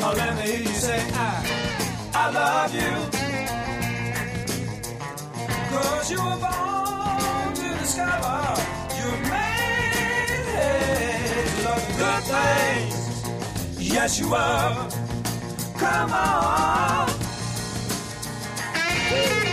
Oh, let me hear you say, I love you. 'Cause you were born to discover you're made to love good things. Yes, you are. Come on.